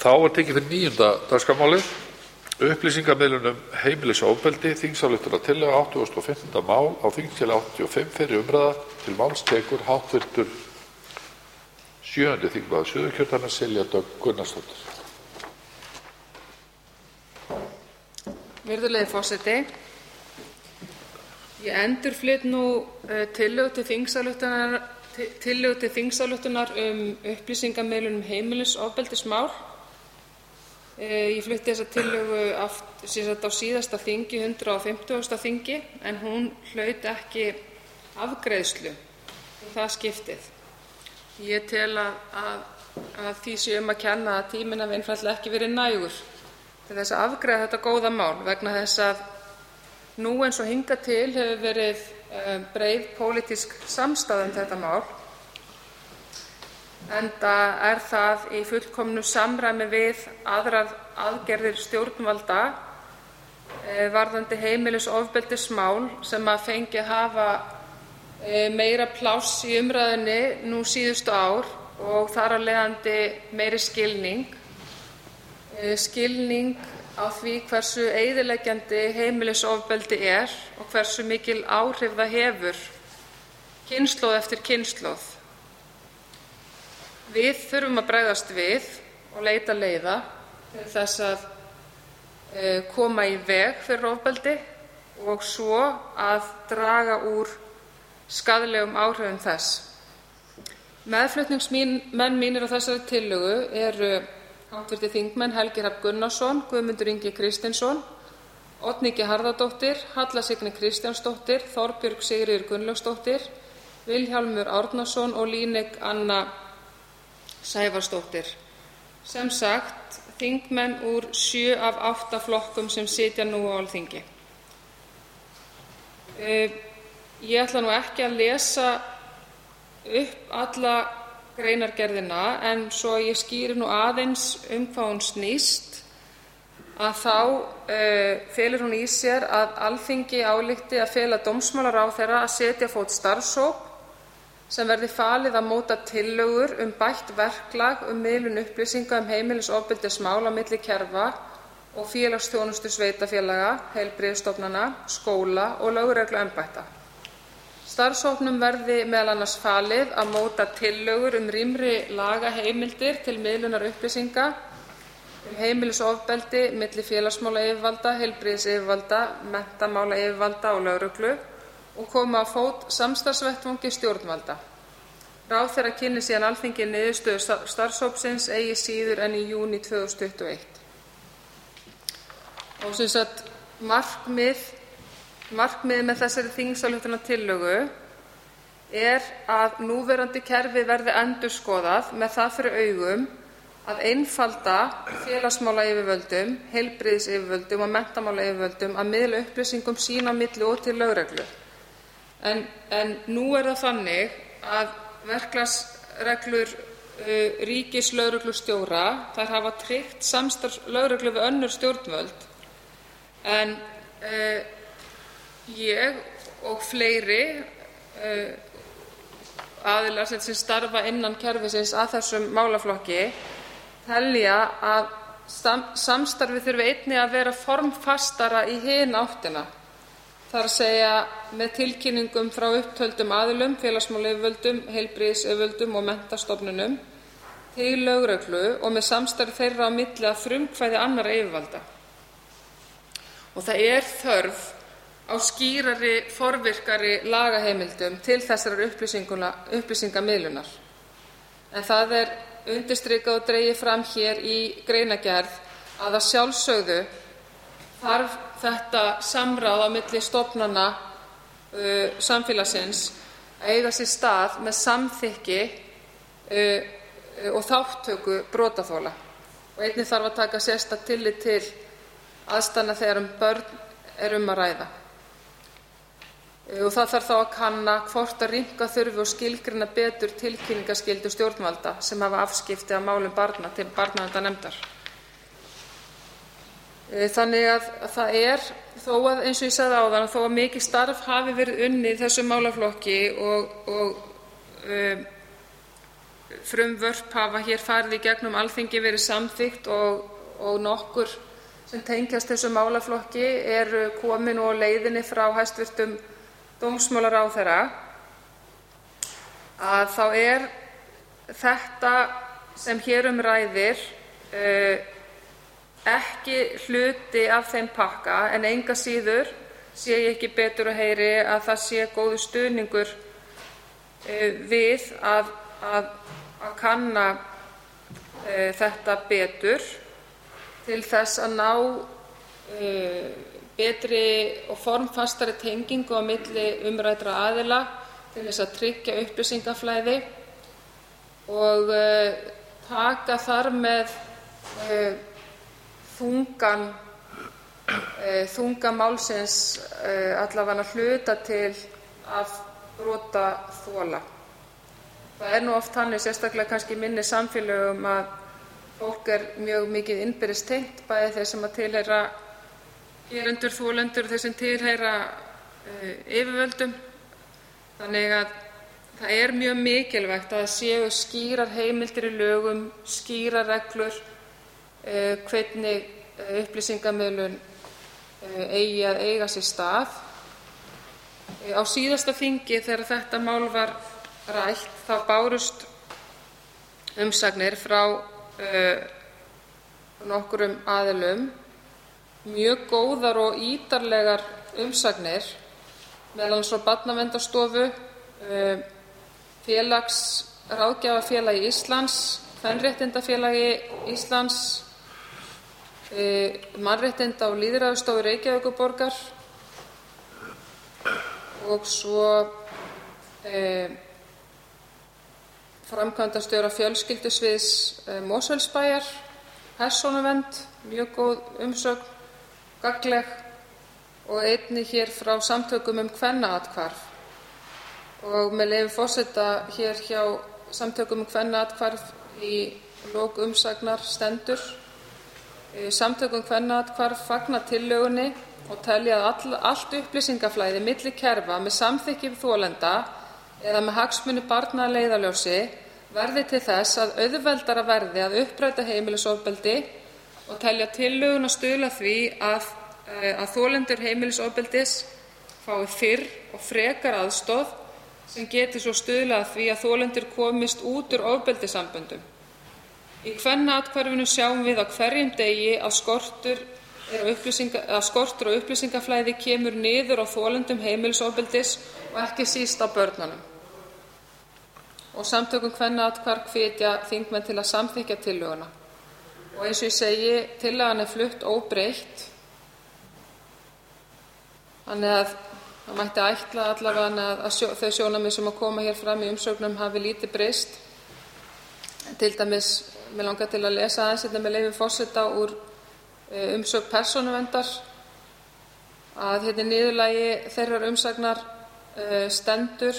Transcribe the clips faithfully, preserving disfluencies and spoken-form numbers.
Þá er tekið fyrir níunda dagskrármálið, upplýsingamiðlun um heimilisofbeldi, þingsályktunartillaga áttugasta og fimmta mál á þingskjali áttatíu og fimm, fyrri umræða. Til máls tekur háttvirtur sjöundi þingmaður Suðurkjördæmis, Silja Dögg Gunnarsdóttir. Virðulegi forseti, ég endurflyt nú uh, tillögu til þingsályktunar tillögu til þingsályktunar um upplýsingamiðlun um heimilisofbeldismál. Ég flutti þessa tillögu á síðasta þingi, hundrað og fimmtugasta þingi, en hún hlaut ekki afgreiðslu í það skiptið. Ég tel að, að, að því sé um að kenna að tíminn hafi einfaldlega ekki verið nægur til þess að afgreiða þetta góða mál, vegna þess að nú eins og hingað til hefur verið breið pólitísk samstaða um þetta mál, enda er það í fullkomnu samræmi við aðrar aðgerðir stjórnvalda varðandi heimilisofbeldismál sem að fengið hafa meira pláss í umræðunni nú síðustu ár og þar af leiðandi meiri skilning skilning á því hversu eyðileggjandi heimilisofbeldi er og hversu mikil áhrif það hefur kynslóð eftir kynslóð. Við þurfum að bregðast við og leita leiða til þess að e, koma í veg fyrir ofbeldi og svo að draga úr skaðlegum áhrifum þess. Meðflutningsmenn mínir á þessari tillögu eru háttvirtir þingmenn Helgi Hrafn Gunnarsson, Guðmundur Ingi Kristinsson, Oddný G. Harðardóttir, Halla Signý Kristjánsdóttir, Þorbjörg Sigríður Gunnlaugsdóttir, Vilhjálmur Árnason og Líneik Anna Sævarsdóttir. Sem sagt, þingmenn úr sjö af átta flokkum sem sitja nú á Alþingi. Ég ætla nú ekki að lesa upp alla greinargerðina, en svo ég skýri nú aðeins um hvað hún snýst, að þá uh, felur hún í sér að Alþingi álykti að fela dómsmálaráðherra að setja á fót starfshóp sem verði falið að móta tillögur um bætt verklag um miðlun upplýsinga um heimilisofbeldismál á milli kerfa og félagsþjónustu sveitarfélaga, heilbrigðisstofnana, skóla og lögregluembætta. Starfshópnum verði meðal annars falið að móta tillögur um rýmri lagaheimildir til miðlunar upplýsinga um heimilisofbeldi milli félagsmálayfirvalda, heilbrigðisyfirvalda, menntamálayfirvalda og lögreglu og koma á fót samstarfsvettvangi stjórnvalda. Ráðherra kynni síðan Alþingi niðurstöður starfshópsins eigi síður en í júní tvö þúsund tuttugu og eitt. Og sem sagt, markmið, markmiðið með þessari þingsályktunartillögu er að núverandi kerfi verði endurskoðað með það fyrir augum að einfalda félagsmálayfirvöldum, heilbrigðisyfirvöldum og menntamálayfirvöldum að miðla upplýsingum sín á milli og til lögreglu. En, en nú er það þannig að verklagsreglur uh, ríkislögreglustjóra, þær hafa tryggt samstarf lögreglu við önnur stjórnvöld, en uh, ég og fleiri uh, aðilar sem starfa innan kerfisins að þessum málaflokki telja að samstarfið þurfi einnig að vera formfastara í hin áttina. Það er að segja með tilkynningum frá upptöldum aðilum, félagsmálayfirvöldum, heilbrigðisyfirvöldum og menntastofnunum til lögreglu og með samstarf þeirra á milli að frumkvæði annarra yfirvalda. Og það er þörf á skýrari, forvirkari lagaheimildum til þessarar upplýsingamiðlunar. En það er undirstrikað og dregið fram hér í greinargerð að að sjálfsögðu þarf þetta samráð á milli stofnana uh, samfélagsins að eiga sér stað með samþykki uh, og þátttöku brotaþola. Og einnig þarf að taka sérstakt tillit til aðstæðna þegar um börn er um að ræða. Og það þarf þá að kanna hvort að rýmka þurfi og skilgreina betur tilkynningarskyldu stjórnvalda sem hafa afskipti af málum barna til barnaverndarnefndar. Þannig að það er, þó að eins og ég sagði áðan, þó að mikið starf hafi verið unnið í þessum málaflokki og, og um, frumvörp hafa hér farið í gegnum Alþingi verið samþykkt og, og nokkur sem tengjast þessu málaflokki eru komin og á leiðinni frá hæstvirtum dómsmálaráðherra, að þá er þetta sem hér um ræðir uh, ekki hluti af þeim pakka, en enga síður sé ég ekki betur og heyri að það sé góður stuðningur uh, við að, að, að kanna uh, þetta betur til þess að ná uh, betri og formfastari tengingu á milli umræddra aðila til þess að tryggja upplýsingaflæði og uh, taka þar með uh, þungan uh, þunga málsins uh, allavega hluta til af brotaþola. Það er nú oft þannig, sérstaklega kannski í minni samfélögum, að fólk er mjög mikið innbyrðis tengt, bæði þeir sem að tilheyra gerendur, þolendur og þeir sem tilheyra uh, yfirvöldum. Þannig að það er mjög mikilvægt að það séu skýrar heimildir í lögum, skýrar reglur, uh, hvernig uh, upplýsingamiðlun uh, eigi að eiga sér stað. Uh, á síðasta þingi þegar þetta mál var rætt, þá bárust umsagnir frá uh, nokkurum aðilum, mjög góðar og ítarlegar umsagnir, meðal annars frá Barnaverndarstofu, uh, félags ráðgjafafélagi Íslands, Kvenréttindafélagi Íslands, uh, Mannréttinda- og lýðræðisstofu Reykjavíkurborgar og svo uh, framkvæmdastjóra fjölskyldusviðs uh, Mosfellsbæjar, Persónuvernd, mjög góð umsögn, gagnleg, og einnig hér frá samtökum um kvennaathvarf. Og með leyfi forseta, hér hjá samtökum um kvennaathvarf í lok umsagnar stendur: Samtökum um kvennaathvarf fagna tillögunni og telja að all, allt upplýsingaflæði milli kerfa með samþykki þolenda eða með hagsmuni barna að leiðarljósi verði til þess að auðveldara verði að uppræta heimilisofbeldi og telja tillöguna stuðla að því að að þolendur heimilisofbeldis fái fyrr og frekar aðstoð sem geti svo stuðlað að því að þolendur komist út úr ofbeldissamböndum. Í kvennaathvarfinu sjáum við á hverjum degi að skortur, er upplýsinga, að skortur og upplýsingaflæði kemur niður á þolendum heimilisofbeldis og ekki síst á börnunum. Og samtökum kvennaathvarf hvetja þingmenn til að samþykkja tillöguna. Og eins og ég segi, tillagan er flutt óbreytt. Þannig að það mætti ætla allavega að sjó, þau sjónarmið sem að koma hér fram í umsögnum hafi lítið breyst. Til dæmis, mig langar til að lesa aðeins þetta með leyfi forseta úr umsögn Persónuverndar, að hérna í niðurlagi þeirrar umsagnar stendur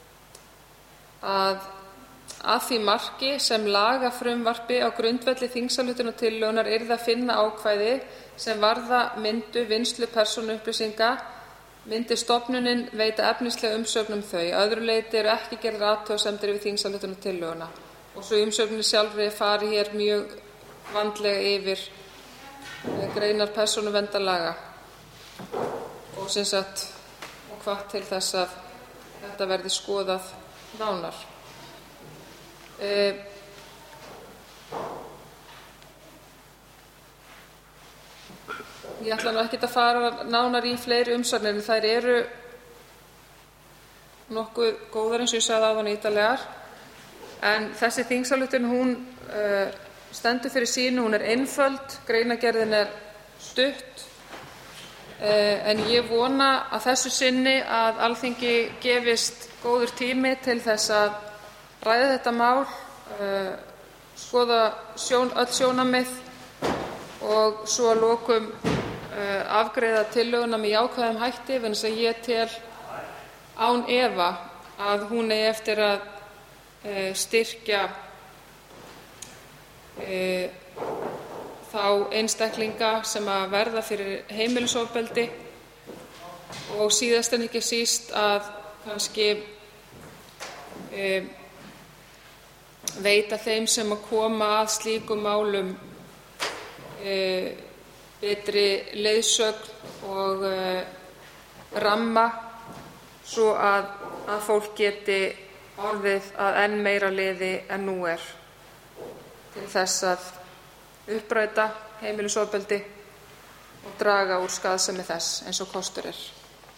að að því marki sem lagafrumvarpi á grundvelli þingsályktunartillögunnar yrði að finna ákvæði sem varða myndu vinnslu persónuupplýsinga, myndi stofnunin veita efnislega umsögn um þau. Að öðru leyti eru ekki gerðar athugasemdir við þingsályktunartillöguna. Og svo í umsögninni sjálfri fari hér mjög vandlega yfir greinar persónuverndarlaga og sem sagt og hvatt til þess að þetta verði skoðað nánar. Uh, ég ætla nú ekki að fara nánar í fleiri umsagnir, en þær eru nokkuð góðar eins og ég sagði áðan ítarlegar, en þessi þingsályktun hún uh, stendur fyrir sínu, hún er einföld, greinargerðin er stutt, uh, en ég vona að þessu sinni að Alþingi gefist góður tími til þess að ræða þetta mál, uh, skoða sjón, öll sjónarmið og svo að lokum uh, afgreiða tillöguna með jákvæðum hætti, vegna þess að ég tel án efa að hún eigi eftir að uh, styrkja uh, þá einstaklinga sem að verða fyrir heimilisofbeldi og síðast en ekki síst að kannski uh, veita þeim sem að koma að slíkum málum e, betri leiðsögn og e, ramma svo að, að fólk geti orðið að enn meira liði en nú er til þess að uppræta heimilisofbeldi og draga úr skaðsemi þess eins og kostur er.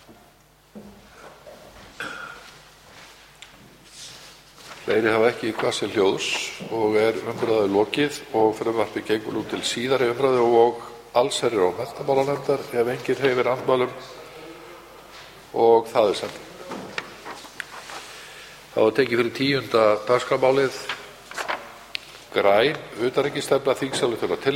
Fleiri hafa ekki hvað sér hljóðs og er umræðu lokið og frumvarpið gengur nú til síðari umræðu og allsherjar- og menntamálanefndar ef enginn hreyfir andmælum og það er sending. Þá er tekið fyrir tíunda dagskrármálið græn utanríkisstefna þingsályktunartillaga